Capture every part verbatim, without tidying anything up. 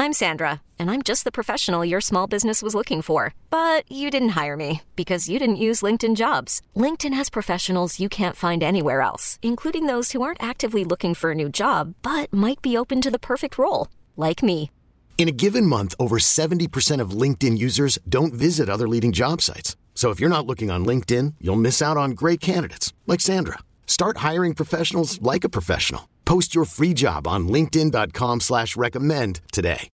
I'm Sandra, and I'm just the professional your small business was looking for. But you didn't hire me because you didn't use LinkedIn Jobs. LinkedIn has professionals you can't find anywhere else, including those who aren't actively looking for a new job, but might be open to the perfect role, like me. In a given month, over seventy percent of LinkedIn users don't visit other leading job sites. So if you're not looking on LinkedIn, you'll miss out on great candidates like Sandra. Start hiring professionals like a professional. Post your free job on linkedin.com slash recommend today.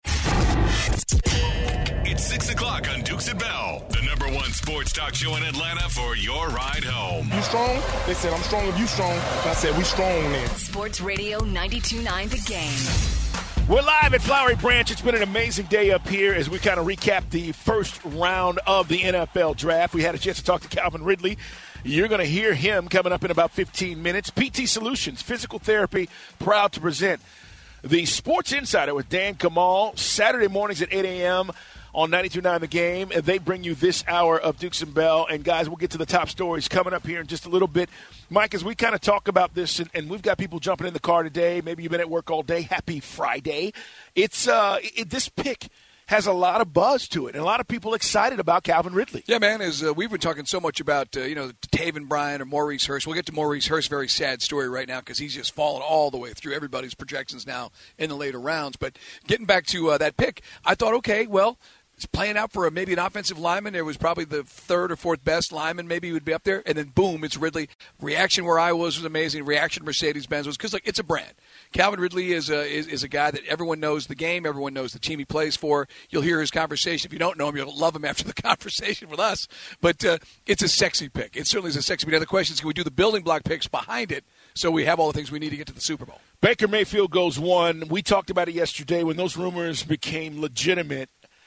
It's six o'clock on Dukes and Bell, the number one sports talk show in Atlanta for your ride home. You strong? They said, I'm strong if you strong. I said, we strong then. Sports Radio ninety-two point nine The Game. We're live at Flowery Branch. It's been an amazing day up here as we kind of recap the first round of the N F L draft. We had a chance to talk to Calvin Ridley. You're going to hear him coming up in about fifteen minutes. P T Solutions, Physical Therapy, proud to present the Sports Insider with Dan Kamal, Saturday mornings at eight a.m. on ninety-two point nine The Game. And they bring you this hour of Dukes and Bell. And, guys, we'll get to the top stories coming up here in just a little bit. Mike, as we kind of talk about this, and, and we've got people jumping in the car today. Maybe you've been at work all day. Happy Friday. It's uh, it, this pick has a lot of buzz to it, and a lot of people excited about Calvin Ridley. Yeah, man, as uh, we've been talking so much about, uh, you know, Taven Bryan or Maurice Hurst. We'll get to Maurice Hurst's very sad story right now because he's just fallen all the way through everybody's projections now in the later rounds. But getting back to uh, that pick, I thought, okay, well, it's playing out for a, maybe an offensive lineman. There was probably the third or fourth best lineman. Maybe he would be up there. And then, boom, it's Ridley. Reaction where I was was amazing. Reaction Mercedes-Benz was because, like, it's a brand. Calvin Ridley is a, is, is a guy that everyone knows the game. Everyone knows the team he plays for. You'll hear his conversation. If you don't know him, you'll love him after the conversation with us. But uh, it's a sexy pick. It certainly is a sexy pick. Now, the question is, can we do the building block picks behind it so we have all the things we need to get to the Super Bowl? Baker Mayfield goes one. We talked about it yesterday when those rumors became legitimate.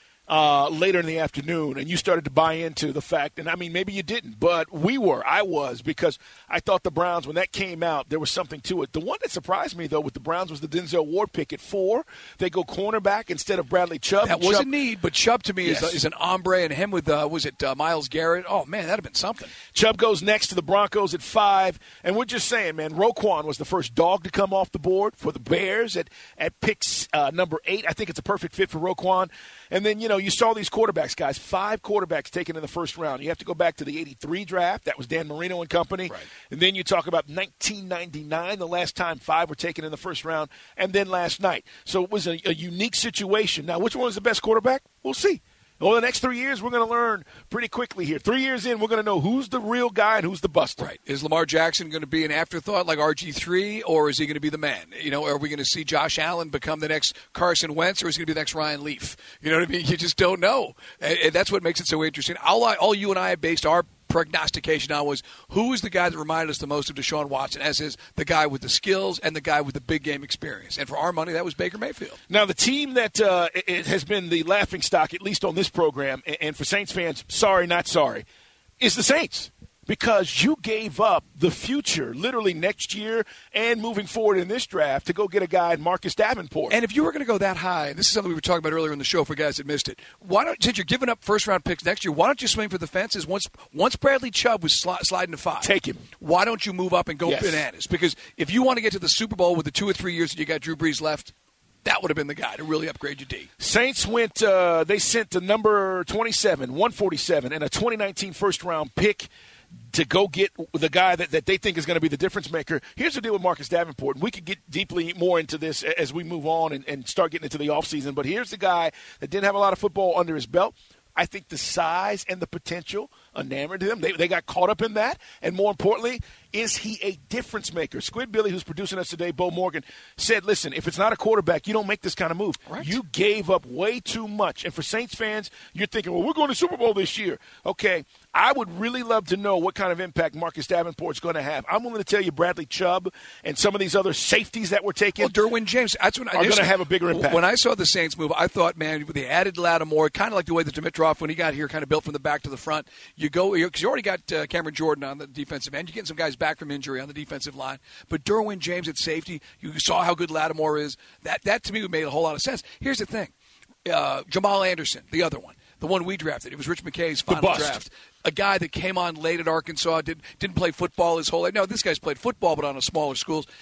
Uh, later in the afternoon, and you started to buy into the fact, and I mean, maybe you didn't, but we were, I was, because I thought the Browns, when that came out, there was something to it. The one that surprised me, though, with the Browns was the Denzel Ward pick at four. They go cornerback instead of Bradley Chubb. That was a need, but Chubb to me yes. is, is an ombre, and him with, uh, was it uh, Myles Garrett? Oh, man, that would have been something. Chubb goes next to the Broncos at five, and we're just saying, man, Roquan was the first dog to come off the board for the Bears at, at picks uh, number eight. I think it's a perfect fit for Roquan. And then, you know, you saw these quarterbacks, guys, five quarterbacks taken in the first round. You have to go back to the eighty-three draft. That was Dan Marino and company. Right. And then you talk about nineteen ninety-nine, the last time five were taken in the first round, and then last night. So it was a, a unique situation. Now, which one was the best quarterback? We'll see. Over the next three years, we're going to learn pretty quickly here. Three years in, we're going to know who's the real guy and who's the buster. Right. Is Lamar Jackson going to be an afterthought like R G three, or is he going to be the man? You know, are we going to see Josh Allen become the next Carson Wentz, or is he going to be the next Ryan Leaf? You know what I mean? You just don't know. And, and that's what makes it so interesting. All, I, all you and I have based our prognostication on was who is the guy that reminded us the most of Deshaun Watson, as is the guy with the skills and the guy with the big game experience. And for our money, that was Baker Mayfield. Now, the team that uh, it has been the laughingstock, at least on this program, and for Saints fans, sorry, not sorry, is the Saints. Because you gave up the future, literally next year and moving forward in this draft, to go get a guy, Marcus Davenport. And if you were going to go that high, this is something we were talking about earlier in the show for guys that missed it. Why don't, since you're giving up first-round picks next year, why don't you swing for the fences? Once once Bradley Chubb was sli- sliding to five, take him. Why don't you move up and go yes. bananas? Because if you want to get to the Super Bowl with the two or three years that you got Drew Brees left, that would have been the guy to really upgrade your D. Saints went, uh, they sent the number twenty-seven, one forty-seven, and a twenty nineteen first-round pick to go get the guy that, that they think is going to be the difference maker. Here's the deal with Marcus Davenport. We could get deeply more into this as we move on and, and start getting into the offseason, but here's the guy that didn't have a lot of football under his belt. I think the size and the potential enamored him. They, they got caught up in that. And more importantly, is he a difference maker? Squid Billy, who's producing us today, Bo Morgan, said, listen, if it's not a quarterback, you don't make this kind of move. Right. You gave up way too much. And for Saints fans, you're thinking, well, we're going to Super Bowl this year. Okay, I would really love to know what kind of impact Marcus Davenport's going to have. I'm willing to tell you Bradley Chubb and some of these other safeties that were taken well, Derwin James that's when are going to have a bigger impact. When I saw the Saints move, I thought, man, they added Lattimore, kind of like the way that Dimitroff, when he got here, kind of built from the back to the front. You go because you already got uh, Cameron Jordan on the defensive end. You're getting some guys back from injury on the defensive line. But Derwin James at safety, you saw how good Lattimore is. That, that to me, made a whole lot of sense. Here's the thing. Uh, Jamal Anderson, the other one, the one we drafted. It was Rich McKay's final draft. A guy that came on late at Arkansas, did, didn't play football his whole life. No, this guy's played football, but on a smaller schools.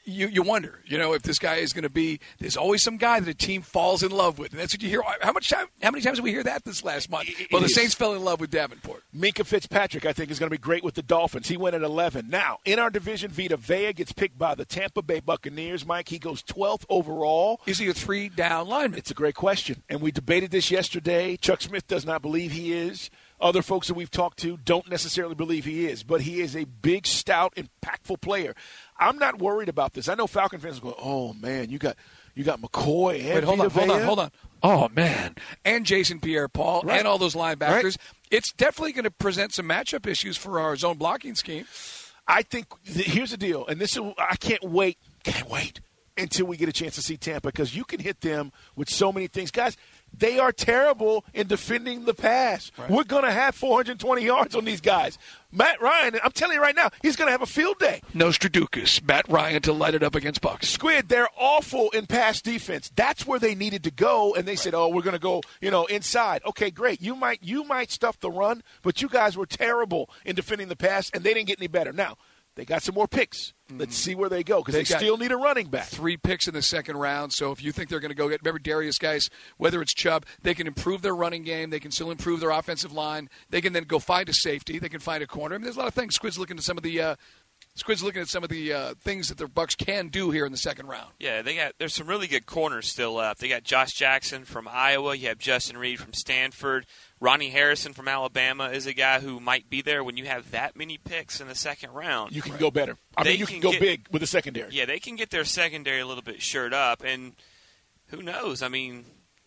you, you wonder, you know, if this guy is going to be – there's always some guy that a team falls in love with. And that's what you hear. How much time? How many times did we hear that this last month? It, well, it the is. Saints fell in love with Davenport. Minkah Fitzpatrick, I think, is going to be great with the Dolphins. He went at eleven. Now, in our division, Vita Vea gets picked by the Tampa Bay Buccaneers. Mike, he goes twelfth overall. Is he a three-down lineman? It's a great question. And we debated this yesterday. Chuck Smith does not believe he is. Other folks that we've talked to don't necessarily believe he is. But he is a big, stout, impactful player. I'm not worried about this. I know Falcon fans are going, oh, man, you got you got McCoy and Wait, hold Vita on, hold Vea? on, hold on. Oh, man. And Jason Pierre-Paul Right. and all those linebackers. Right. It's definitely going to present some matchup issues for our zone blocking scheme. I think th- here's the deal, and this is, I can't wait, can't wait until we get a chance to see Tampa because you can hit them with so many things. Guys, they are terrible in defending the pass. Right. We're going to have four hundred twenty yards on these guys. Matt Ryan, I'm telling you right now, he's going to have a field day. Nostraducus, Matt Ryan to light it up against Bucks. Squid, they're awful in pass defense. That's where they needed to go, and they said, "Oh, we're going to go, you know, inside." Okay, great. You might you might stuff the run, but you guys were terrible in defending the pass, and they didn't get any better. Now, they got some more picks. Let's see where they go because they, They got still need a running back. Three picks in the second round. So if you think they're going to go get, remember Darius guys, whether it's Chubb, they can improve their running game. They can still improve their offensive line. They can then go find a safety. They can find a corner. I mean, there's a lot of things. Squid's looking at some of the uh, Squid's looking at some of the uh, things that the Bucks can do here in the second round. Yeah, they got there's some really good corners still left. They got Josh Jackson from Iowa. You have Justin Reed from Stanford. Ronnie Harrison from Alabama is a guy who might be there when you have that many picks in the second round. You can right. go better. I they mean, you can, can go get, big with the secondary. Yeah, they can get their secondary a little bit shored up, and who knows? I mean,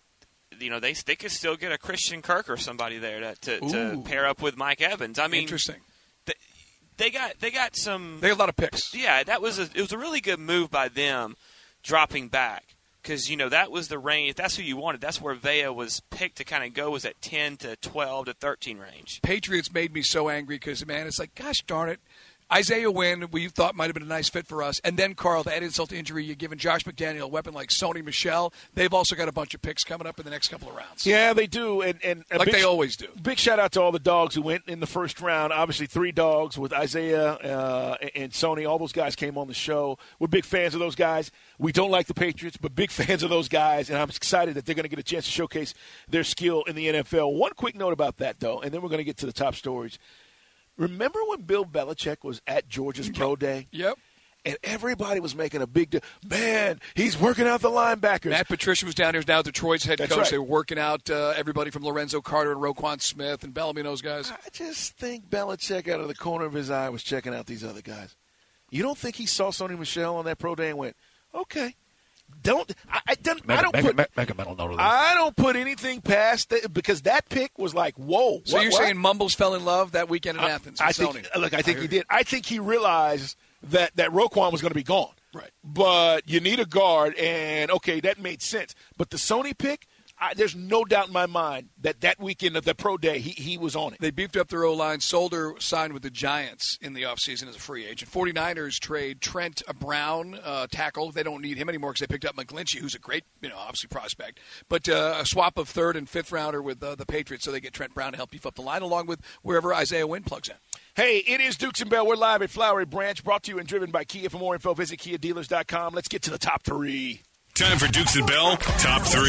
you know, they they could still get a Christian Kirk or somebody there to to, to pair up with Mike Evans. I mean, interesting. They, they got they got some. They got a lot of picks. Yeah, that was a, it was a really good move by them, dropping back. Because, you know, that was the range. If that's who you wanted, that's where Vea was picked to kind of go, was at ten to twelve to thirteen range. Patriots made me so angry because, man, it's like, gosh darn it. Isaiah Wynn, we thought might have been a nice fit for us. And then, Carl, to add insult to injury, you're giving Josh McDaniel a weapon like Sony Michel. They've also got a bunch of picks coming up in the next couple of rounds. Yeah, they do. And, and Like big, they always do. Big shout out to all the dogs who went in the first round. Obviously, three dogs with Isaiah uh, and Sony. All those guys came on the show. We're big fans of those guys. We don't like the Patriots, but big fans of those guys. And I'm excited that they're going to get a chance to showcase their skill in the N F L. One quick note about that, though, and then we're going to get to the top stories. Remember when Bill Belichick was at Georgia's Pro Day? Yep. And everybody was making a big deal. Man, he's working out the linebackers. Matt Patricia was down here now, Detroit's head That's coach. right. They were working out uh, everybody from Lorenzo Carter and Roquan Smith and Bellamy and those guys. I just think Belichick, out of the corner of his eye, was checking out these other guys. You don't think he saw Sony Michel on that Pro Day and went, okay. Don't I, I don't Make, I don't make, put make, make a mental note of that. I don't put anything past that because that pick was like whoa. So what, you're what? saying Mumbles fell in love that weekend in I, Athens? I with think Sony. look, I think I he hear did. I think he realized that that Roquan was going to be gone. Right. But you need a guard, and okay, that made sense. But the Sony pick, I, there's no doubt in my mind that that weekend of the Pro Day, he, he was on it. They beefed up their O-line. Solder signed with the Giants in the offseason as a free agent. 49ers trade Trent Brown, uh, tackle. They don't need him anymore because they picked up McGlinchey, who's a great, you know, obviously prospect. But uh, a swap of third and fifth rounder with uh, the Patriots, so they get Trent Brown to help beef up the line, along with wherever Isaiah Wynn plugs in. Hey, it is Dukes and Bell. We're live at Flowery Branch, brought to you and driven by Kia. For more info, visit kia dealers dot com. Let's get to the top three. Time for Dukes and Bell, top three.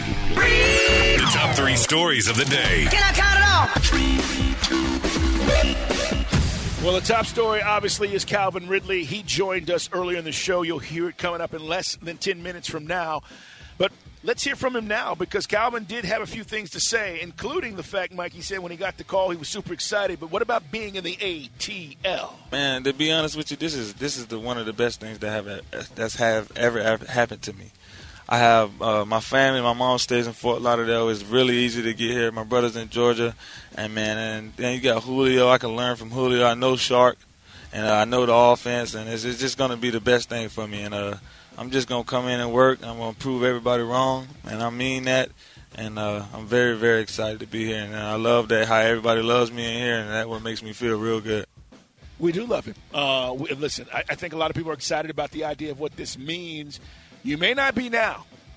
The top three stories of the day. Can I count it off? Well, the top story, obviously, is Calvin Ridley. He joined us earlier in the show. You'll hear it coming up in less than ten minutes from now. But let's hear from him now because Calvin did have a few things to say, including the fact, Mike, he said when he got the call, he was super excited. But what about being in the A T L? Man, to be honest with you, this is this is the one of the best things that have that's have ever, ever happened to me. I have uh, my family. My mom stays in Fort Lauderdale. It's really easy to get here. My brother's in Georgia, and man, and then you got Julio. I can learn from Julio. I know Shark, and uh, I know the offense, and it's, it's just going to be the best thing for me. And uh, I'm just going to come in and work. I'm going to prove everybody wrong, and I mean that. And uh, I'm very, very excited to be here. And I love that how everybody loves me in here, and that's what makes me feel real good. We do love him. Uh, we, listen, I, I think a lot of people are excited about the idea of what this means. You may not be now,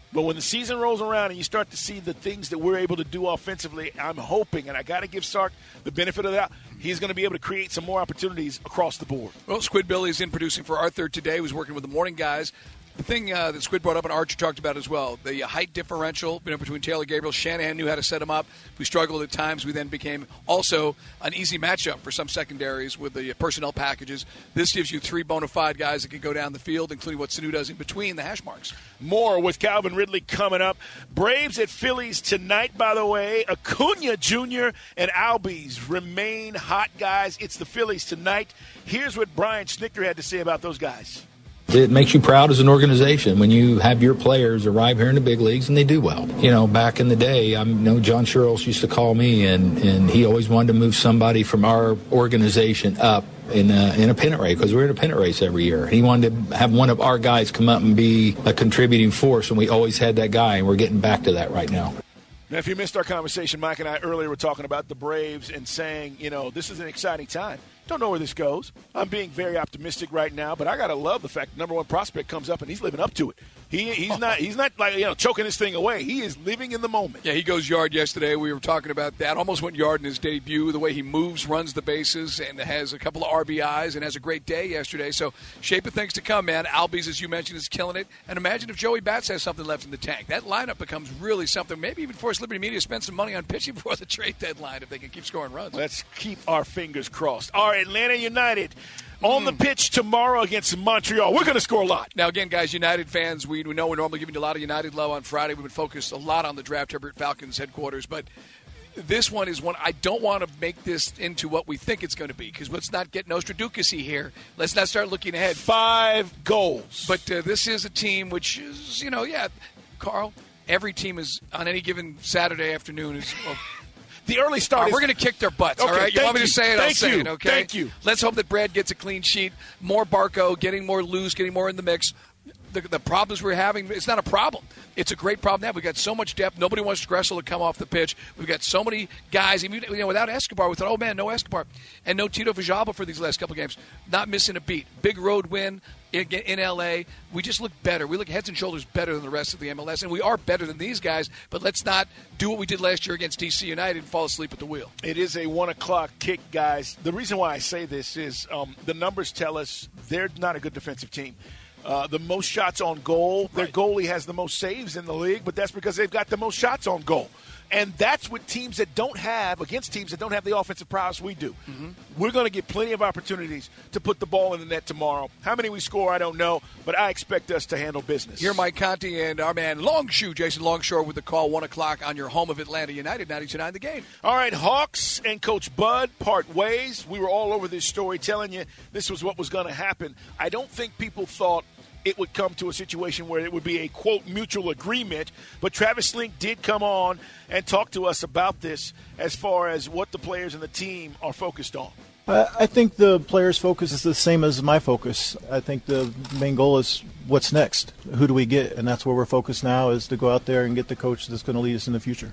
But when the season rolls around and you start to see the things that we're able to do offensively, I'm hoping, and I got to give Sark the benefit of that, he's going to be able to create some more opportunities across the board. Well, Squid Billy is in producing for Arthur today. He was working with the morning guys. The thing uh, that Squid brought up and Archer talked about as well, the height differential you know, between Taylor Gabriel. Shanahan knew how to set him up. We struggled at times. We then became also an easy matchup for some secondaries with the personnel packages. This gives you three bona fide guys that can go down the field, including what Sanu does in between the hash marks. More with Calvin Ridley coming up. Braves at Phillies tonight, by the way. Acuna Junior and Albies remain hot guys. It's the Phillies tonight. Here's what Brian Snitker had to say about those guys. It makes you proud as an organization when you have your players arrive here in the big leagues and they do well. You know, back in the day, I know John Sherrills used to call me, and, and he always wanted to move somebody from our organization up in a, in a pennant race, because we're in a pennant race every year. He wanted to have one of our guys come up and be a contributing force, and we always had that guy, and we're getting back to that right now. Now, if you missed our conversation, Mike and I earlier were talking about the Braves and saying, you know, this is an exciting time. Don't know where this goes. I'm being very optimistic right now, but I gotta love the fact the number one prospect comes up and he's living up to it. He he's not he's not like you know choking this thing away. He is living in the moment. Yeah, he goes yard yesterday. We were talking about that. Almost went yard in his debut. The way he moves, runs the bases, and has a couple of R B Is, and has a great day yesterday. So shape of things to come, man. Albies, as you mentioned, is killing it. And imagine if Joey Bats has something left in the tank. That lineup becomes really something. Maybe even force Liberty Media to spend some money on pitching before the trade deadline if they can keep scoring runs. Let's keep our fingers crossed. All right, Atlanta United on the pitch tomorrow against Montreal. We're going to score a lot. Now, again, guys, United fans, we, we know we're normally giving you a lot of United love on Friday. We've been focused a lot on the draft over at Falcons headquarters, but this one is one I don't want to make this into what we think it's going to be, because let's not get Nostraducas-y here. Let's not start looking ahead. Five goals. But uh, this is a team which is, you know, yeah, Carl, every team is on any given Saturday afternoon is well, – the early start. Right, is, we're going to kick their butts. Okay, all right, you want me you. to say it? Thank I'll say you. it. Okay. Thank you. Let's hope that Brad gets a clean sheet. More Barco, getting more loose, getting more in the mix. The, the problems we're having, it's not a problem. It's a great problem to have. We've got so much depth. Nobody wants Gressel to come off the pitch. We've got so many guys. Even, you know, without Escobar, we thought, oh, man, no Escobar. And no Tito Villalba for these last couple of games. Not missing a beat. Big road win in, in L A. We just look better. We look heads and shoulders better than the rest of the M L S. And we are better than these guys. But let's not do what we did last year against D C United and fall asleep at the wheel. It is a one o'clock kick, guys. The reason why I say this is um, the numbers tell us they're not a good defensive team. Uh, the most shots on goal. Their right. goalie has the most saves in the league, but that's because they've got the most shots on goal. And that's what teams that don't have, against teams that don't have the offensive prowess we do. Mm-hmm. We're going to get plenty of opportunities to put the ball in the net tomorrow. How many we score, I don't know, but I expect us to handle business. Here, Mike Conti and our man Longshoe, Jason Longshore, with the call, one o'clock on your home of Atlanta United, ninety-two nine The Game. All right, Hawks and Coach Bud part ways. We were all over this story telling you this was what was going to happen. I don't think people thought it would come to a situation where it would be a, quote, mutual agreement. But Travis Link did come on and talk to us about this as far as what the players and the team are focused on. I think the players' focus is the same as my focus. I think the main goal is what's next. Who do we get? And that's where we're focused now, is to go out there and get the coach that's going to lead us in the future.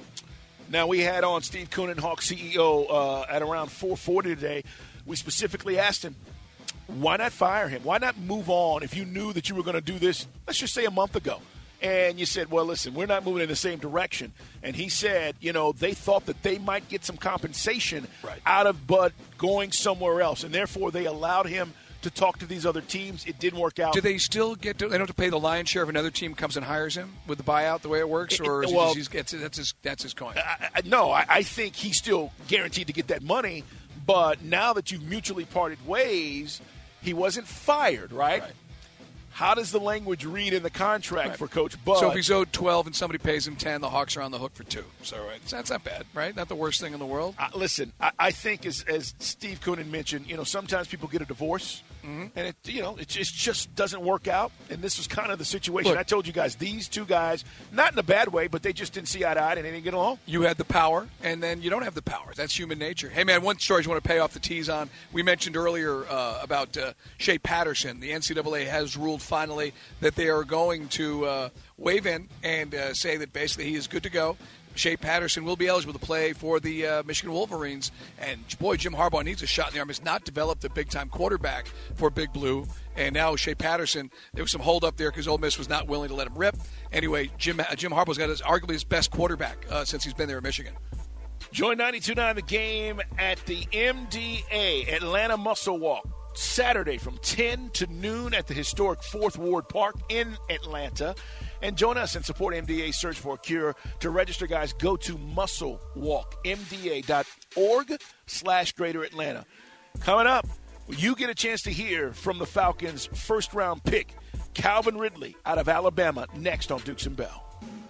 Now, we had on Steve Koonin, Hawks C E O, uh, at around four forty today. We specifically asked him, why not fire him? Why not move on if you knew that you were going to do this, let's just say a month ago? And you said, well, listen, we're not moving in the same direction. And he said, you know, they thought that they might get some compensation right. out of Bud going somewhere else. And therefore, they allowed him to talk to these other teams. It didn't work out. Do they still get to – they don't have to pay the lion's share if another team comes and hires him with the buyout the way it works? Or is well, it just, he's, that's, his, that's his coin? I, I, no, I, I think he's still guaranteed to get that money. But now that you've mutually parted ways – he wasn't fired, right? right? How does the language read in the contract right. for Coach Bud? So if he's owed twelve and somebody pays him ten, the Hawks are on the hook for two. So right, that's not bad, right? Not the worst thing in the world. Uh, listen, I, I think as, as Steve Koonin mentioned, you know, sometimes people get a divorce, mm-hmm. and it, you know, it just, just doesn't work out. And this was kind of the situation. Look, I told you guys, these two guys, not in a bad way, but they just didn't see eye to eye and they didn't get along. You had the power, and then you don't have the power. That's human nature. Hey, man, one story you want to pay off the tease on. We mentioned earlier uh, about uh, Shea Patterson. The N C double A has ruled finally that they are going to uh, wave in and uh, say that basically he is good to go. Shea Patterson will be eligible to play for the uh, Michigan Wolverines. And, boy, Jim Harbaugh needs a shot in the arm. He's not developed a big-time quarterback for Big Blue. And now Shea Patterson, there was some hold up there because Ole Miss was not willing to let him rip. Anyway, Jim uh, Jim Harbaugh's got his, arguably his best quarterback uh, since he's been there at Michigan. Join ninety-two point nine The Game at the M D A Atlanta Muscle Walk Saturday from ten to noon at the historic Fourth Ward Park in Atlanta. And join us and support M D A Search for a Cure. To register, guys, go to muscle walk m d a dot org slash Greater Atlanta. Coming up, you get a chance to hear from the Falcons' first-round pick, Calvin Ridley, out of Alabama, next on Dukes and Bell.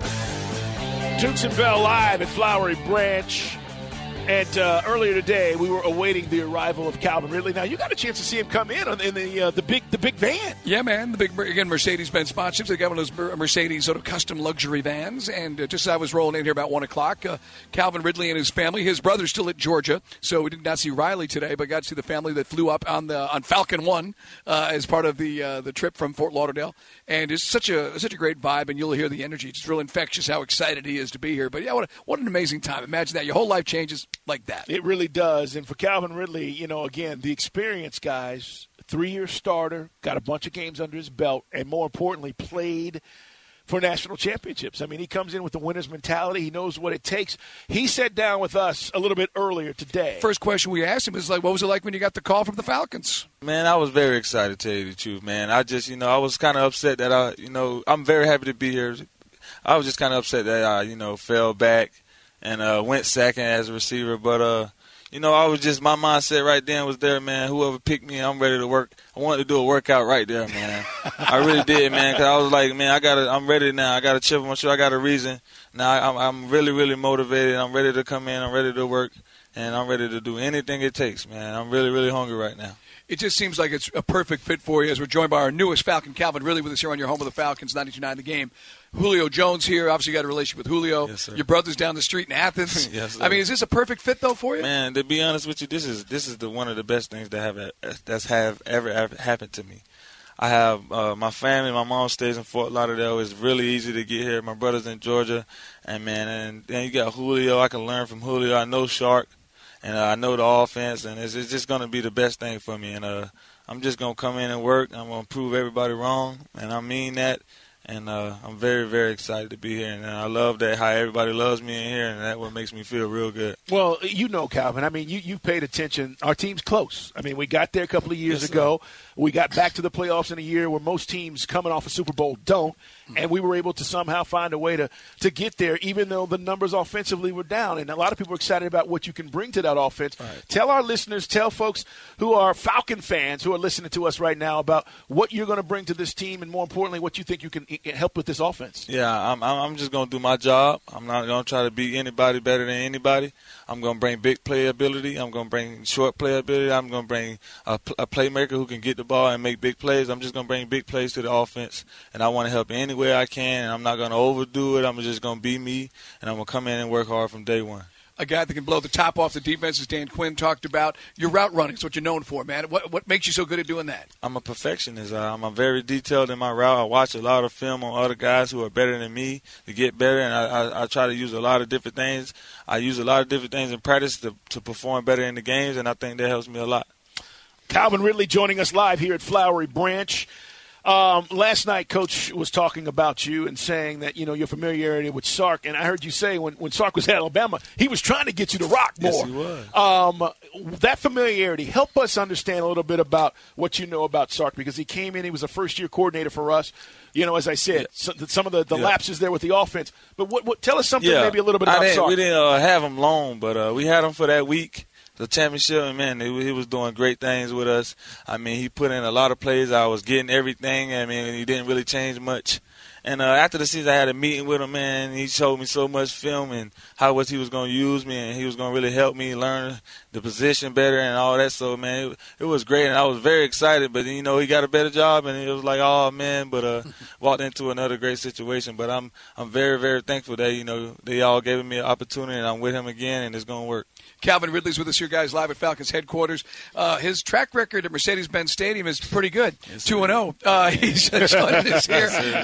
Dukes and Bell live at Flowery Branch. And uh, earlier today, we were awaiting the arrival of Calvin Ridley. Now, you got a chance to see him come in on, in the uh, the big the big van. Yeah, man. The big, again, Mercedes-Benz sponsorships. They got one of those Mercedes sort of custom luxury vans. And uh, just as I was rolling in here about one o'clock, uh, Calvin Ridley and his family, his brother's still at Georgia, so we did not see Riley today, but got to see the family that flew up on the on Falcon One uh, as part of the uh, the trip from Fort Lauderdale. And it's such a such a great vibe, and you'll hear the energy. It's real infectious how excited he is to be here. But, yeah, what, a, what an amazing time. Imagine that. Your whole life changes like that. It really does. And for Calvin Ridley, you know, again, the experience, guys, three-year starter, got a bunch of games under his belt, and more importantly, played for national championships. I mean, he comes in with the winner's mentality. He knows what it takes. He sat down with us a little bit earlier today. First question we asked him is, like, what was it like when you got the call from the Falcons? Man, I was very excited, to tell you the truth, man. I just, you know, I was kind of upset that I, you know, I'm very happy to be here. I was just kind of upset that I, you know, fell back and uh, went second as a receiver. But, uh, you know, I was just, my mindset right then was there, man. Whoever picked me, I'm ready to work. I wanted to do a workout right there, man. I really did, man, because I was like, man, I gotta, I'm ready now. I got to chip on my shoulder. I got a reason. Now I'm, I'm really, really motivated. I'm ready to come in. I'm ready to work, and I'm ready to do anything it takes, man. I'm really, really hungry right now. It just seems like it's a perfect fit for you as we're joined by our newest Falcon, Calvin Ridley, with us here on your home of the Falcons, ninety-two point nine The Game. Julio Jones here. Obviously, you got a relationship with Julio. Yes, sir. Your brother's down the street in Athens. Yes, sir. I mean, is this a perfect fit, though, for you? Man, to be honest with you, this is this is the one of the best things that have that's have ever, ever happened to me. I have uh, my family. My mom stays in Fort Lauderdale. It's really easy to get here. My brother's in Georgia, and man, and then you got Julio. I can learn from Julio. I know Shark, and uh, I know the offense, and it's, it's just going to be the best thing for me. And uh, I'm just going to come in and work. I'm going to prove everybody wrong, and I mean that. And uh, I'm very, very excited to be here. And I love that how everybody loves me in here, and that's what makes me feel real good. Well, you know, Calvin, I mean, you, you've paid attention. Our team's close. I mean, we got there a couple of years yes, ago. We got back to the playoffs in a year where most teams coming off a Super Bowl don't. And we were able to somehow find a way to, to get there, even though the numbers offensively were down. And a lot of people are excited about what you can bring to that offense. Right. Tell our listeners, tell folks who are Falcon fans who are listening to us right now about what you're going to bring to this team and, more importantly, what you think you can help with this offense. Yeah, I'm, I'm just going to do my job. I'm not going to try to be anybody better than anybody. I'm going to bring big playability. I'm going to bring short playability. I'm going to bring a, a playmaker who can get the ball and make big plays. I'm just going to bring big plays to the offense, and I want to help any way I can, and I'm not going to overdo it. I'm just going to be me, and I'm going to come in and work hard from day one. A guy that can blow the top off the defense, as Dan Quinn talked about. Your route running is what you're known for, man. What what makes you so good at doing that? I'm a perfectionist. I'm a very detailed in my route. I watch a lot of film on other guys who are better than me to get better, and I, I, I try to use a lot of different things. I use a lot of different things in practice to, to perform better in the games, and I think that helps me a lot. Calvin Ridley joining us live here at Flowery Branch. Um, last night, Coach was talking about you and saying that, you know, your familiarity with Sark. And I heard you say when, when Sark was at Alabama, he was trying to get you to rock more. Yes, he was. Um, that familiarity, help us understand a little bit about what you know about Sark, because he came in, he was a first-year coordinator for us. You know, as I said, yeah. so, some of the, the yeah. lapses there with the offense. But what, what, tell us something yeah. maybe a little bit about I didn't, Sark. We didn't uh, have him long, but uh, we had him for that week. The championship, and man, he, he was doing great things with us. I mean, he put in a lot of plays. I was getting everything. I mean, he didn't really change much. And uh, after the season, I had a meeting with him, man. He showed me so much film and how was he was going to use me, and he was going to really help me learn the position better and all that. So, man, it, it was great, and I was very excited. But, you know, he got a better job, and it was like, oh, man, but uh, walked into another great situation. But I'm I'm very, very thankful that, you know, they all gave me an opportunity, and I'm with him again, and it's going to work. Calvin Ridley's with us here, guys, live at Falcons headquarters. Uh, his track record at Mercedes-Benz Stadium is pretty good, two and oh. Uh, he's joining us here. Yes, sir. Yes, hey, sir.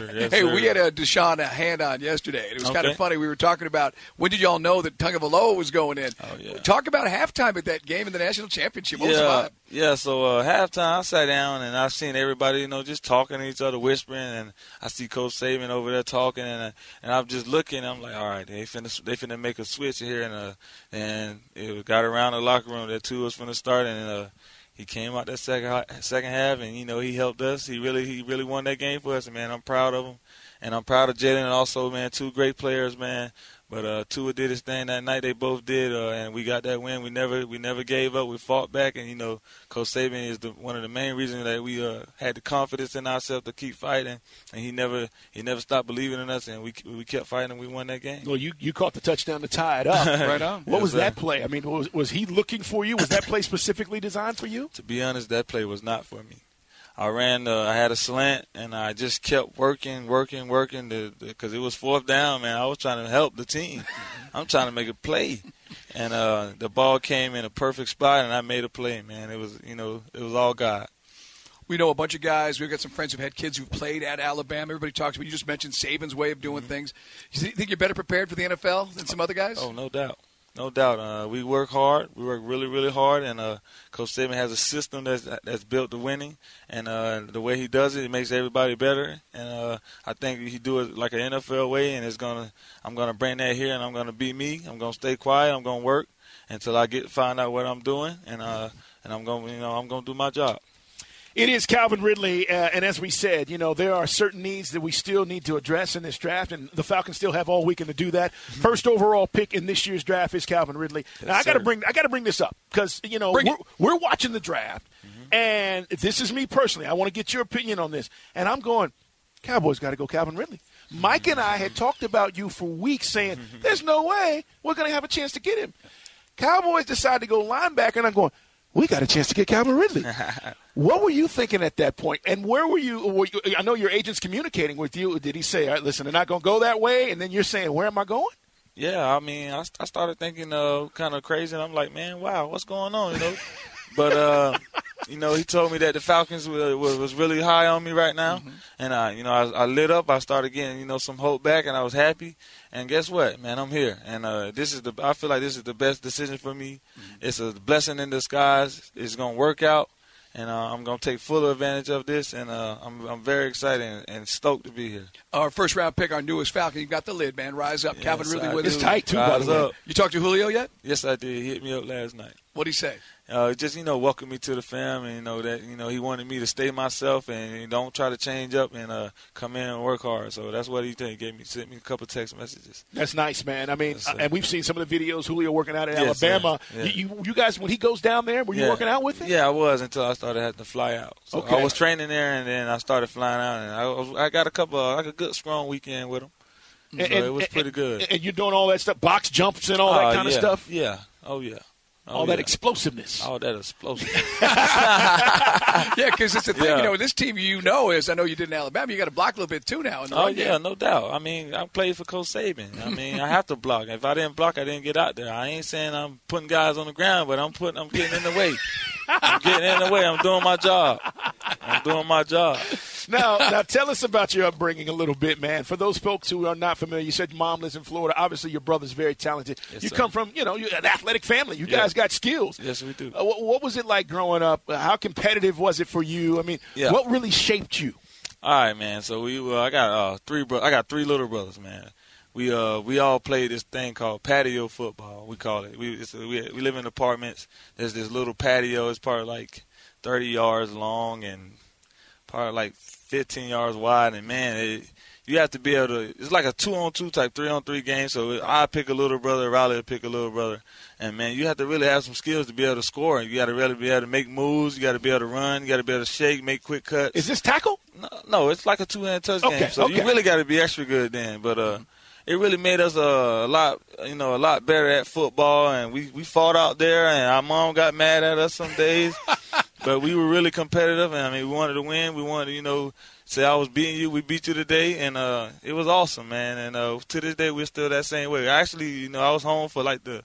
too. We had a Deshaun hand on yesterday, and it was Okay. kind of funny. We were talking about when did y'all know that Tagovailoa was going in? Oh, yeah. Talk about halftime at that game in the national championship. What was the yeah, vibe? yeah. So uh, halftime, I sat down and I seen everybody, you know, just talking to each other, whispering, and I see Coach Saban over there talking, and uh, and I'm just looking. I'm like, all right, they finna they finna make a switch here, and uh, and it got around the locker room that two was finna start, and uh, he came out that second ha- second half, and you know he helped us. He really he really won that game for us, and man, I'm proud of him, and I'm proud of Jalen also, man. Two great players, man. But uh, Tua did his thing that night. They both did, uh, and we got that win. We never, we never gave up. We fought back, and you know, Coach Saban is the, one of the main reasons that we uh, had the confidence in ourselves to keep fighting. And he never, he never stopped believing in us, and we we kept fighting, and we won that game. Well, you, you caught the touchdown to tie it up. Right on. What Yes, was sir. that play? I mean, was was he looking for you? Was that play specifically designed for you? To be honest, that play was not for me. I ran, uh, I had a slant, and I just kept working, working, working, because it was fourth down, man. I was trying to help the team. I'm trying to make a play. And uh, the ball came in a perfect spot, and I made a play, man. It was, you know, it was all God. We know a bunch of guys. We've got some friends who've had kids who've played at Alabama. Everybody talks about. You just mentioned Saban's way of doing Mm-hmm. things. You think you're better prepared for the N F L than some other guys? Oh, no doubt. No doubt. Uh, we work hard. We work really, really hard. And uh, Coach Saban has a system that's that's built to winning. And uh, the way he does it, it makes everybody better. And uh, I think he do it like an N F L way. And it's gonna, I'm gonna bring that here, and I'm gonna be me. I'm gonna stay quiet. I'm gonna work until I get find out what I'm doing. And uh, and I'm gonna, you know, I'm gonna do my job. It is Calvin Ridley, uh, and as we said, you know, there are certain needs that we still need to address in this draft, and the Falcons still have all weekend to do that. First overall pick in this year's draft is Calvin Ridley. Yes, now, I got to sir. bring I got to bring this up because you know Bring we're, it. we're watching the draft, and this is me personally. I want to get your opinion on this, and I'm going, Cowboys got to go Calvin Ridley. Mike and I had talked about you for weeks, saying there's no way we're going to have a chance to get him. Cowboys decide to go linebacker, and I'm going, we got a chance to get Calvin Ridley. What were you thinking at that point? And where were you, were you? I know your agent's communicating with you. Did he say, all right, listen, they're not going to go that way? And then you're saying, where am I going? Yeah, I mean, I, I started thinking uh, kind of crazy, and I'm like, man, wow, what's going on, you know? But, uh, you know, he told me that the Falcons were, were, was really high on me right now. Mm-hmm. And, I, you know, I, I lit up. I started getting, you know, some hope back, and I was happy. And guess what, man? I'm here. And uh, this is the. I feel like this is the best decision for me. Mm-hmm. It's a blessing in disguise. It's going to work out. And uh, I'm going to take full advantage of this, and uh, I'm I'm very excited and, and stoked to be here. Our first round pick, our newest Falcon. You got the lid, man. Rise up, Yes, Calvin Ridley I with do. us. It's tight, too, by the way. Up. You talked to Julio yet? Yes, I did. He hit me up last night. What'd he say? Uh, just, you know, welcome me to the fam, and, you know, that, you know, he wanted me to stay myself and don't try to change up and uh, come in and work hard. So that's what he did. He gave me, sent me a couple text messages. That's nice, man. I mean, Yes, uh, and we've seen some of the videos, Julio working out in Yes, Alabama. yeah. You, you, you guys, when he goes down there, were you Yeah. working out with him? Yeah, I was until I started having to fly out. So Okay. I was training there, and then I started flying out, and I, was, I got a couple, uh, like a good, strong weekend with him. So And, it was and- pretty good. And, and you're doing all that stuff, box jumps and all that Uh, kind yeah. of stuff? Yeah. Oh, yeah. Oh, all that yeah. explosiveness. All that explosive. Yeah, because it's the thing. Yeah. You know, this team you know is, I know you did in Alabama, you got to block a little bit too now. In the Oh, run game. yeah, no doubt. I mean, I played for Coach Saban. I mean, I have to block. If I didn't block, I didn't get out there. I ain't saying I'm putting guys on the ground, but I'm putting, I'm getting in the way. I'm getting in the way. I'm doing my job. I'm doing my job. Now, now tell us about your upbringing a little bit, man. For those folks who are not familiar, you said your mom lives in Florida. Obviously, your brother's very talented. Yes, you sir. come from, you know, you're an athletic family. You Yeah. guys got skills. Yes, we do. Uh, what, what was it like growing up? Uh, How competitive was it for you? I mean, Yeah. what really shaped you? All right, man. So we, uh, I got uh, three, bro- I got three little brothers, man. We, uh, we all played this thing called patio football. We call it. We, it's a, we, we live in apartments. There's this little patio. It's probably like thirty yards long and probably like fifteen yards wide. And man, it, you have to be able to. It's like a two-on-two type, three-on-three game. So I pick a little brother, Riley will pick a little brother, and man, you have to really have some skills to be able to score. You got to really be able to make moves. You got to be able to run. You got to be able to shake, make quick cuts. Is this tackle? No, no, it's like a two-hand touch Okay, game. So okay. you really got to be extra good then. But uh, it really made us uh, a lot, you know, a lot better at football. And we, we fought out there, and our mom got mad at us some days. But we were really competitive, and I mean, we wanted to win. We wanted to, you know, say I was beating you. We beat you today, and uh, it was awesome, man. And uh, to this day, we're still that same way. Actually, you know, I was home for like the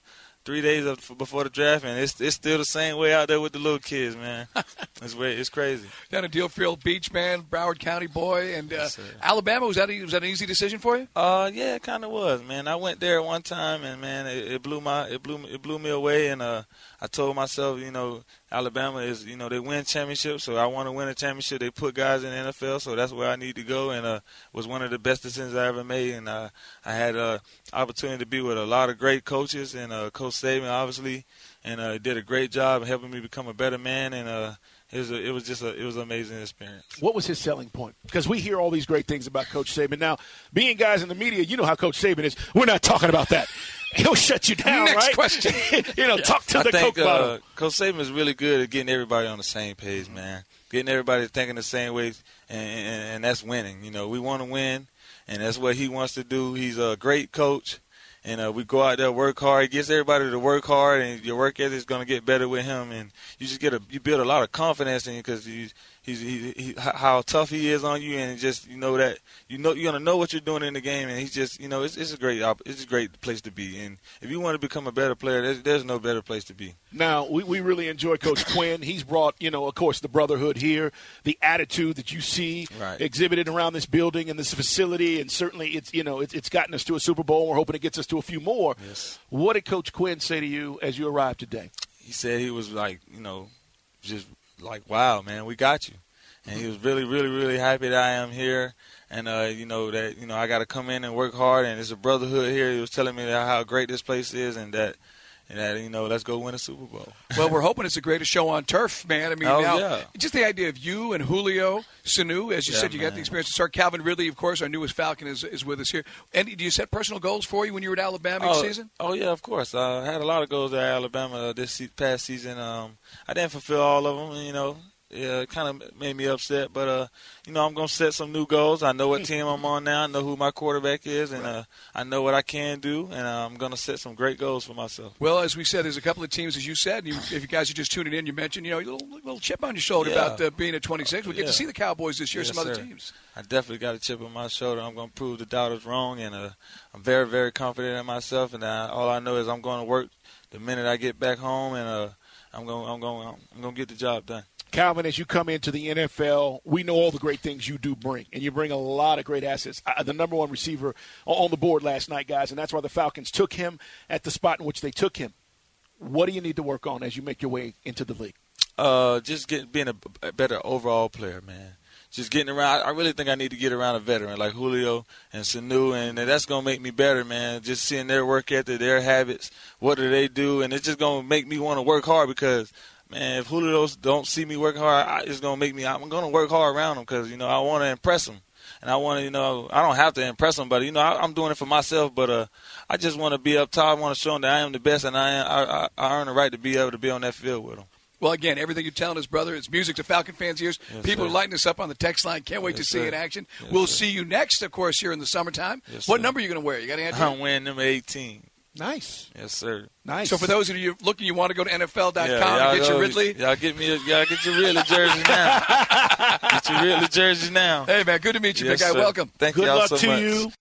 three days of, before the draft, and it's it's still the same way out there with the little kids, man. It's way, it's crazy. Down at Deerfield Beach, man, Broward County boy, and uh, yes, Alabama, was that a, was that an easy decision for you? Uh, yeah, it kind of was, man. I went there one time, and man, it, it blew my it blew it blew me away, and uh, I told myself, you know, Alabama is, you know, they win championships, so I want to win a championship. They put guys in the N F L, so that's where I need to go, and uh, was one of the best decisions I ever made, and uh, I had an uh, opportunity to be with a lot of great coaches, and uh, Coach Saban, obviously, and uh, did a great job helping me become a better man, and uh, it was a, it was just a it was an amazing experience. What was his selling point? Because we hear all these great things about Coach Saban. Now, being guys in the media, you know how Coach Saban is. We're not talking about that. He'll shut you down, Next right? question. you know, talk to I the think, Coke bottle. Uh, Coach Saban is really good at getting everybody on the same page, man. Getting everybody thinking the same way, and, and, and that's winning. You know, we want to win, and that's what he wants to do. He's a great coach, and uh, we go out there, work hard. He gets everybody to work hard, and your work ethic is going to get better with him. And you just get a you build a lot of confidence in you because you. He's he, he, how tough he is on you, and just you know that you know you're gonna know what you're doing in the game, and he's just you know it's it's a great it's a great place to be. And if you want to become a better player, there's, there's no better place to be. Now we, we really enjoy Coach Quinn. He's brought you know of course the brotherhood here, the attitude that you see right. exhibited around this building and this facility, and certainly it's you know it's, it's gotten us to a Super Bowl. We're hoping it gets us to a few more. Yes. What did Coach Quinn say to you as you arrived today? He said he was like you know just like wow man, we got you. And he was really, really, really happy that I am here, and uh, you know that you know I got to come in and work hard, and it's a brotherhood here. He was telling me that how great this place is, and that, and that you know let's go win a Super Bowl. Well, we're hoping it's the greatest show on turf, man. I mean, oh, now yeah. just the idea of you and Julio, Sanu, as you yeah, said, you man. got the experience to start. Calvin Ridley, of course, our newest Falcon, is is with us here. And do you set personal goals for you when you were at Alabama oh, each season? Oh yeah, of course. Uh, I had a lot of goals at Alabama this se- past season. Um, I didn't fulfill all of them, you know. Yeah, it kind of made me upset, but uh, you know, I'm gonna set some new goals. I know what team I'm on now. I know who my quarterback is, and uh, I know what I can do, and uh, I'm gonna set some great goals for myself. Well, as we said, there's a couple of teams, as you said. You, if you guys are just tuning in, you mentioned, you know, a little, little chip on your shoulder yeah. about uh, being at twenty-six. We get yeah. to see the Cowboys this year, yes, some other sir. teams. I definitely got a chip on my shoulder. I'm gonna prove the doubters wrong, and uh, I'm very, very confident in myself. And uh, all I know is I'm gonna work the minute I get back home, and uh, I'm gonna, I'm gonna, I'm gonna get the job done. Calvin, as you come into the N F L, we know all the great things you do bring, and you bring a lot of great assets. Uh, the number one receiver on the board last night, guys, and that's why the Falcons took him at the spot in which they took him. What do you need to work on as you make your way into the league? Uh, just get, being a, a better overall player, man. Just getting around. I really think I need to get around a veteran like Julio and Sanu, and that's going to make me better, man. Just seeing their work ethic, their habits, what do they do, and it's just going to make me want to work hard because – man, if Julio don't see me work hard, I, it's going to make me – I'm going to work hard around him because, you know, I want to impress him. And I want to, you know, I don't have to impress him, but, you know, I, I'm doing it for myself. But uh, I just want to be up top. I want to show him that I am the best, and I, am, I, I, I earn the right to be able to be on that field with him. Well, again, everything you're telling us, brother, it's music to Falcon fans' ears. Yes, People sir. are lighting us up on the text line. Can't wait yes, to see sir. it in action. Yes, we'll sir. see you next, of course, here in the summertime. Yes, what sir. number are you going to wear? You got to answer? I'm wearing number eighteen. Nice. Yes, sir. Nice. So for those of you looking, you want to go to N F L dot com yeah, and get go, your Ridley? Y'all get me. A, y'all get your Ridley jersey now. Get your Ridley jersey now. Hey, man, good to meet you, yes, big guy. Sir. Welcome. Thank Good y'all luck so to much. you.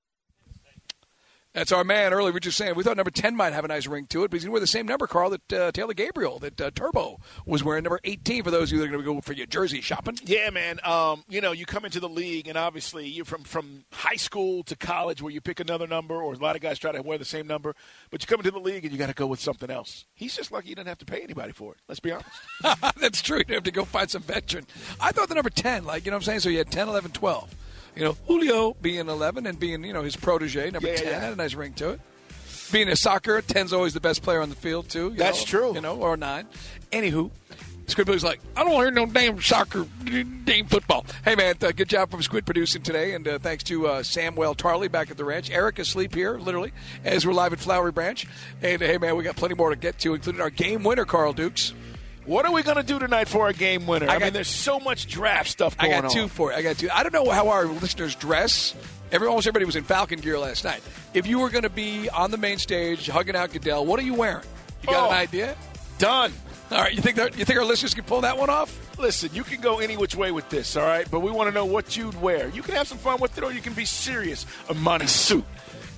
That's our man. Earlier, we were just saying, we thought number ten might have a nice ring to it, but he's going to wear the same number, Carl, that uh, Taylor Gabriel, that uh, Turbo was wearing, number eighteen, for those of you that are going to go for your jersey shopping. Yeah, man. Um, you know, you come into the league, and obviously you're from, from high school to college where you pick another number, or a lot of guys try to wear the same number, but you come into the league and you got to go with something else. He's just lucky he doesn't have to pay anybody for it. Let's be honest. That's true. You have to go find some veteran. I thought the number ten, like, you know what I'm saying? So you had ten, eleven, twelve. You know, Julio being eleven and being, you know, his protege, number Yeah, ten, yeah. had a nice ring to it. Being a soccer, ten's always the best player on the field, too. You That's know, true. You know, or nine. Anywho, Squid Billy's like, I don't want to hear no damn soccer, damn football. Hey, man, uh, good job from Squid producing today, and uh, thanks to uh, Samuel Tarley back at the ranch. Eric asleep here, literally, as we're live at Flowery Branch. And, uh, hey, man, we got plenty more to get to, including our game winner, Carl Dukes. What are we going to do tonight for our game winner? I, I got, mean, there's so much draft stuff going on. on. I got two on. for you. I got two. I don't know how our listeners dress. Every, almost everybody was in Falcon gear last night. If you were going to be on the main stage hugging out Goodell, what are you wearing? You got oh, an idea? Done. All right. You think that, you think our listeners can pull that one off? Listen, you can go any which way with this, all right? But we want to know what you'd wear. You can have some fun with it, or you can be serious. Armani suit.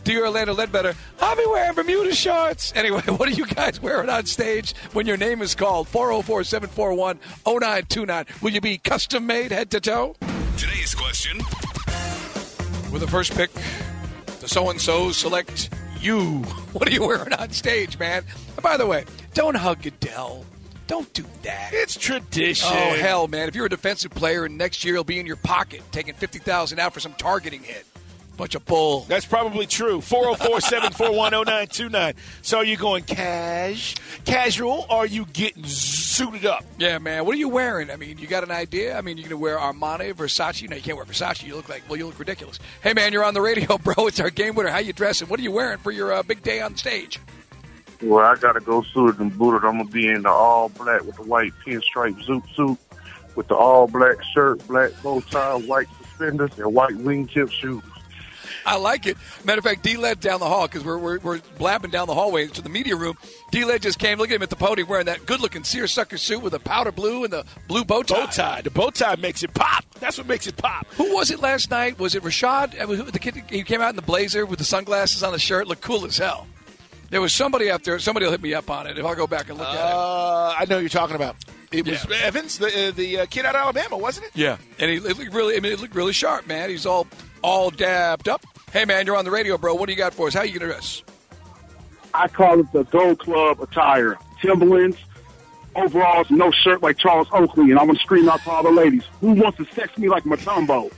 Dear Orlando Ledbetter, I'll be wearing Bermuda shorts. Anyway, what are you guys wearing on stage when your name is called? four oh four, seven four one, oh nine two nine. Will you be custom made head to toe? Today's question. With the first pick, the so-and-so select you. What are you wearing on stage, man? And by the way, don't hug Goodell. Don't do that. It's tradition. Oh, hell, man. If you're a defensive player and next year he'll be in your pocket taking fifty thousand dollars out for some targeting hit. Bunch of bull. That's probably true. four oh four, seven four one, oh nine two nine. So are you going cash, casual, or are you getting suited up? Yeah, man. What are you wearing? I mean, you got an idea? I mean, you're going to wear Armani, Versace? No, you can't wear Versace. You look like, well, you look ridiculous. Hey, man, you're on the radio, bro. It's our game winner. How you dressing? What are you wearing for your uh, big day on stage? Well, I got to go suited and booted. I'm going to be in the all black with the white pinstripe zoot suit, with the all black shirt, black bow tie, white suspenders, and white wingtip shoes. I like it. Matter of fact, D-Led down the hall, because we're, we're we're blabbing down the hallway to the media room. D-Led just came. Look at him at the podium wearing that good-looking seersucker suit with the powder blue and the blue bow tie. Bow tie. The bow tie makes it pop. That's what makes it pop. Who was it last night? Was it Rashad? Was the kid, he came out in the blazer with the sunglasses on the shirt. Looked cool as hell. There was somebody out there. Somebody will hit me up on it if I'll go back and look uh, at it. I know who you're talking about. It yeah. was Evans, the uh, the uh, kid out of Alabama, wasn't it? Yeah, and he it looked really. I mean, it looked really sharp, man. He's all all dabbed up. Hey, man, you're on the radio, bro. What do you got for us? How you gonna dress? I call it the Gold Club attire: Timberlands, overalls, no shirt like Charles Oakley, and I'm gonna scream out to all the ladies: Who wants to sex me like Matumbo?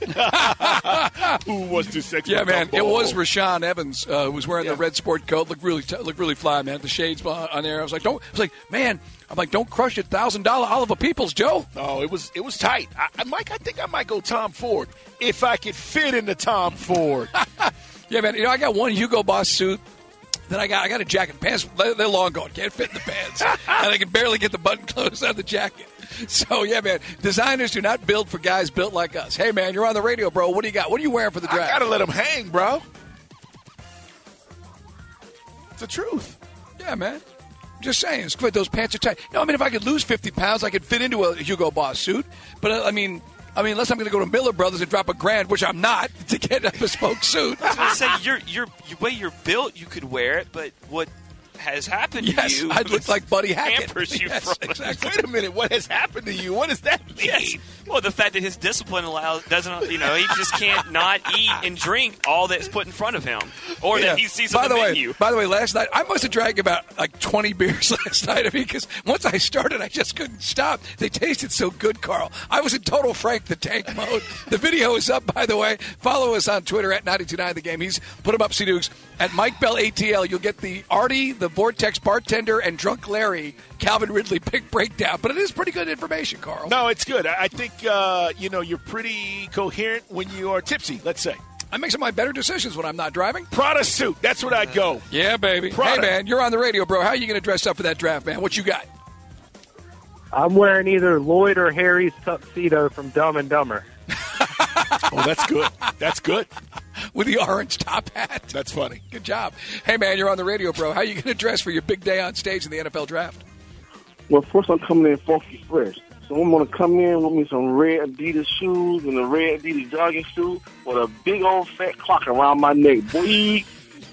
Who wants to sex? Yeah, Matumbo? man. It was Rashawn Evans uh, who was wearing yeah. the red sport coat. Looked really, t- looked really fly, man. The shades on there. I was like, don't. I was like, man. I'm like, don't crush it, thousand dollar Oliver Peoples, Joe. Oh, it was it was tight. I, I, Mike, I think I might go Tom Ford if I could fit into Tom Ford. Yeah, man. You know, I got one Hugo Boss suit. Then I got I got a jacket and pants. They're, they're long gone. Can't fit in the pants, and I can barely get the button closed on the jacket. So yeah, man. Designers do not build for guys built like us. Hey, man, you're on the radio, bro. What do you got? What are you wearing for the draft? I gotta let them hang, bro. It's the truth. Yeah, man. Just saying, those pants are tight. No, I mean, if I could lose fifty pounds, I could fit into a Hugo Boss suit. But, uh, I mean, I mean, unless I'm going to go to Miller Brothers and drop a grand, which I'm not, to get a bespoke suit. I was going to say, you're, you're, the way you're built, you could wear it, but what has happened yes, to you I'd look like Buddy Hackett. Hampers you yes, from exactly. Wait a minute. What has happened to you? What does that mean? Yes. Well, the fact that his discipline allows doesn't, you know, he just can't not eat and drink all that's put in front of him, or yeah. that he sees by on the, the menu. Way, by the way, last night I must have drank about like twenty beers last night. I mean, because once I started, I just couldn't stop. They tasted so good, Carl. I was in total Frank the Tank mode. The video is up, by the way. Follow us on Twitter at ninety-two point nine The Game. He's put him up, C Dukes. At Mike Bell A T L, you'll get the Artie, the Vortex bartender, and Drunk Larry Calvin Ridley pick breakdown. But it is pretty good information, Carl. No, it's good. I think, uh, you know, you're pretty coherent when you are tipsy, let's say. I make some of my better decisions when I'm not driving. Prada suit. That's what I'd go. Yeah, baby. Prada. Hey, man, you're on the radio, bro. How are you going to dress up for that draft, man? What you got? I'm wearing either Lloyd or Harry's tuxedo from Dumb and Dumber. Oh, that's good. That's good. With the orange top hat. That's funny. Good job. Hey, man, you're on the radio, bro. How are you going to dress for your big day on stage in the N F L draft? Well, first I'm coming in funky fresh. So I'm going to come in with me some red Adidas shoes and a red Adidas jogging suit with a big old fat clock around my neck. Boy.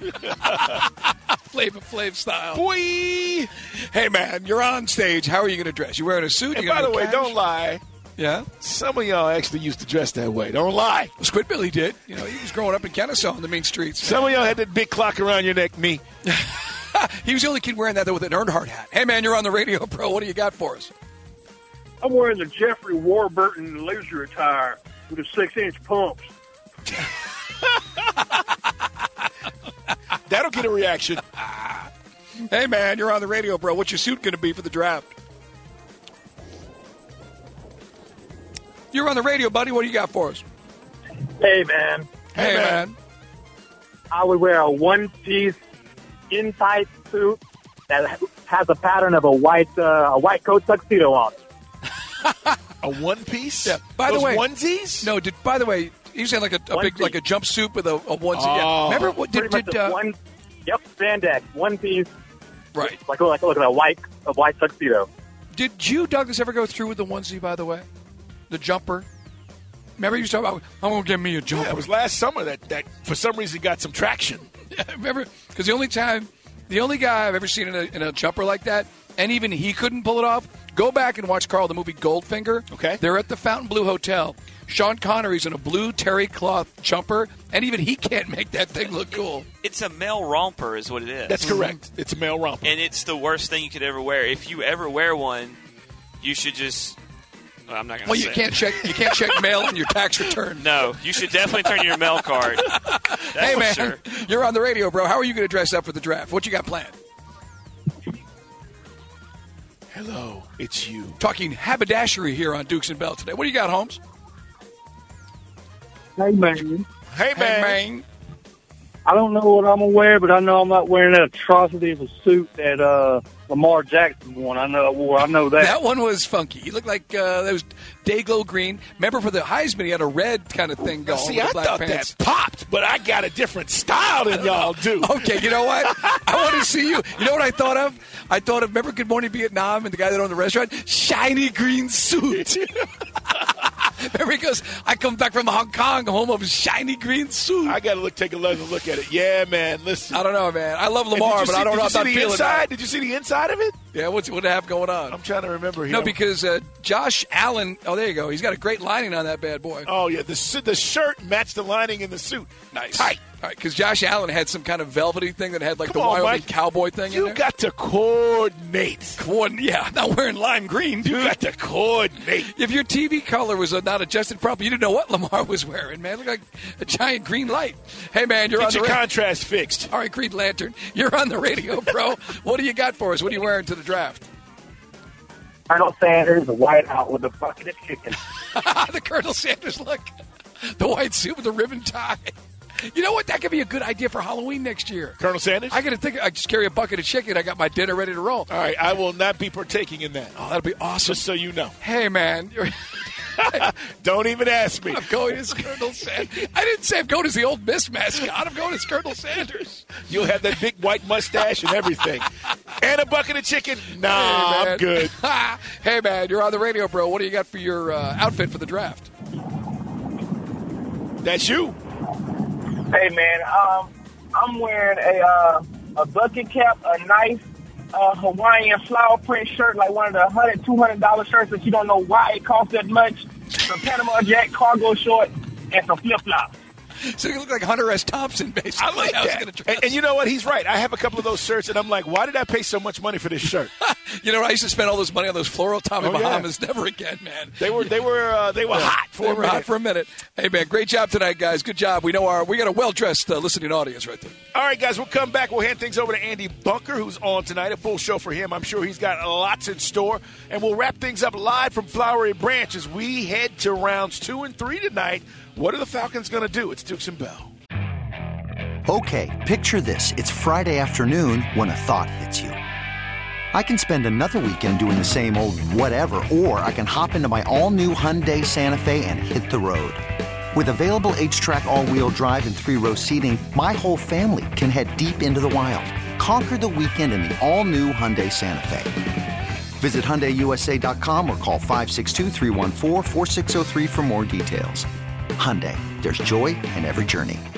Flavor Flav style. Boy. Hey, man, you're on stage. How are you going to dress? You wearing a suit? And you by the way, cash? don't lie. Yeah? Some of y'all actually used to dress that way. Don't lie. Well, Squid Billy did. You know, he was growing up in Kennesaw on the mean streets. Some of y'all had that big clock around your neck. Me. He was the only kid wearing that, though, with an Earnhardt hat. Hey, man, you're on the radio, bro. What do you got for us? I'm wearing the Jeffrey Warburton leisure attire with the six-inch pumps. That'll get a reaction. Hey, man, you're on the radio, bro. What's your suit going to be for the draft? You're on the radio, buddy. What do you got for us? Hey, man. Hey, hey man. man. I would wear a one-piece in-tight suit that has a pattern of a white uh, a white coat tuxedo on it. A one piece? Yeah. By Those the way, onesies? No. Did by the way, you said like a, a big like a jumpsuit with a, a onesie. Oh. Yeah. Remember what did, Pretty did much uh, one? Yep, spandex, one piece. Right. Like like look at a white a white tuxedo. Did you, Douglas, ever go through with the onesie? By the way, the jumper. Remember you talking about? I'm gonna give me a jumper. Yeah, it was last summer that that for some reason got some traction. Yeah, remember? Because the only time, the only guy I've ever seen in a, in a jumper like that, and even he couldn't pull it off, go back and watch, Carl, the movie Goldfinger. Okay. They're at the Fontainebleau Hotel. Sean Connery's in a blue terry cloth jumper, and even he can't make that thing look cool. It's a male romper is what it is. That's correct. It's a male romper. And it's the worst thing you could ever wear. If you ever wear one, you should just... Well, I'm not going to Well, say you can't check you can't check mail on your tax return. No, you should definitely turn your mail card. That's hey, for man, sure. You're on the radio, bro. How are you going to dress up for the draft? What you got planned? Hello, it's you. Talking haberdashery here on Dukes and Bell today. What do you got, Holmes? Hey, man. Hey, man. Hey, man. I don't know what I'm going to wear, but I know I'm not wearing that atrocity of a suit that uh, Lamar Jackson won. I know I wore. I know that. That one was funky. He looked like uh, that was Dayglow green. Remember for the Heisman, he had a red kind of thing going. See, with I the black thought pants. that popped, but I got a different style than y'all do. Okay, you know what? I want to see you. You know what I thought of? I thought of, remember Good Morning Vietnam and the guy that owned the restaurant? Shiny green suit. Remember he goes, I come back from Hong Kong, home of a shiny green suit. I got to look, take a look, look at it. Yeah, man, listen. I don't know, man. I love Lamar, but see, I don't know if I'm I'm not the feeling inside? that. Did you see the inside of it? Yeah, what's what do I have going on? I'm trying to remember here. No, because uh, Josh Allen, oh, there you go. He's got a great lining on that bad boy. Oh, yeah, the, su- the shirt matched the lining in the suit. Nice. Tight. All right, because Josh Allen had some kind of velvety thing that had like Come the on, Wyoming Mike. cowboy thing in You there. got to coordinate. Coordin- yeah, I'm not wearing lime green, dude. You got to coordinate. If your T V color was uh, not adjusted properly, you didn't know what Lamar was wearing, man. It looked like a giant green light. Hey, man, you're Get on the your ra- contrast fixed. All right, Green Lantern, you're on the radio, bro. What do you got for us? What are you wearing to the draft? Colonel Sanders, a white out with a bucket of chicken. The Colonel Sanders look. The white suit with the ribbon tie. You know what? That could be a good idea for Halloween next year. Colonel Sanders? I got to think. I just carry a bucket of chicken. I got my dinner ready to roll. All right, I will not be partaking in that. Oh, that'll be awesome. Just so you know. Hey, man. You're Don't even ask me. I'm going as Colonel Sanders. I didn't say I'm going as the old Miss mascot. I'm going as Colonel Sanders. You'll have that big white mustache and everything. And a bucket of chicken? Nah, Hey, I'm good. Hey, man, you're on the radio, bro. What do you got for your uh, outfit for the draft? That's you. Hey, man, um, I'm wearing a uh, a bucket cap, a nice uh, Hawaiian flower print shirt, like one of the one hundred dollars, two hundred dollars shirts that you don't know why it costs that much, some Panama Jack cargo shorts, and some flip-flops. So you look like Hunter S. Thompson, basically. I like I was that. gonna dress. And, and you know what? He's right. I have a couple of those shirts, and I'm like, why did I pay so much money for this shirt? You know, I used to spend all this money on those floral Tommy Oh, yeah. Bahamas. Never again, man. They were they were uh, they were Yeah, hot for they a were minute. hot for a minute. Hey, man, great job tonight, guys. Good job. We know our we got a well dressed uh, listening audience right there. All right, guys, we'll come back. We'll hand things over to Andy Bunker, who's on tonight. A full show for him. I'm sure he's got lots in store. And we'll wrap things up live from Flowery Branch as we head to rounds two and three tonight. What are the Falcons going to do? It's Dukes and Bell. Okay, picture this. It's Friday afternoon when a thought hits you. I can spend another weekend doing the same old whatever, or I can hop into my all-new Hyundai Santa Fe and hit the road. With available H-Track all-wheel drive and three-row seating, my whole family can head deep into the wild. Conquer the weekend in the all-new Hyundai Santa Fe. Visit Hyundai U S A dot com or call five six two, three one four, four six zero three for more details. Hyundai, there's joy in every journey.